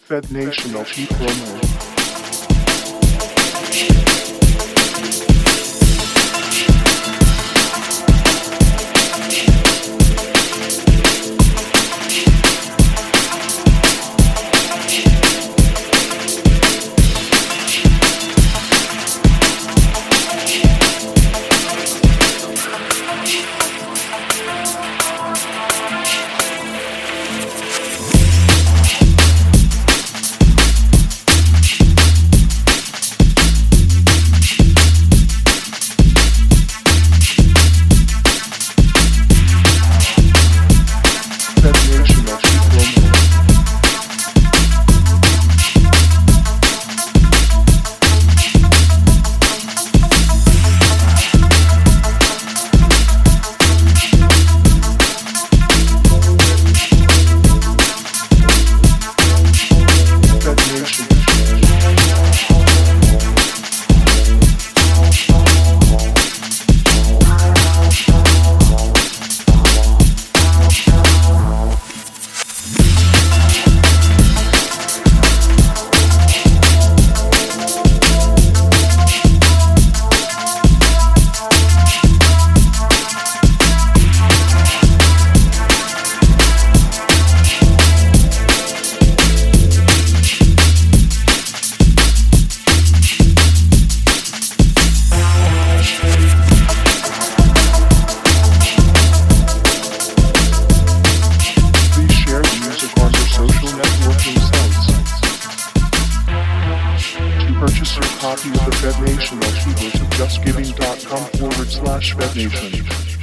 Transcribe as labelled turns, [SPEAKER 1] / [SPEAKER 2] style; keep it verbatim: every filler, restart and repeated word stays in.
[SPEAKER 1] Fed Nation L P promo. Purchase your copy of the Fed Nation L P, go to justgiving.com forward slash Fed Nation.